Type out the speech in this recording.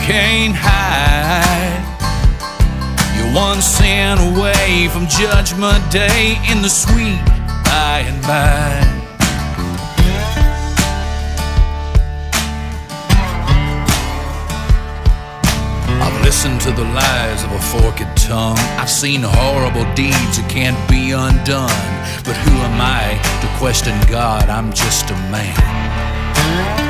can't hide. You're one sin away from Judgment Day in the sweet by and by. I've listened to the lies of a forked tongue. I've seen horrible deeds that can't be undone. But who am I to question God? I'm just a man.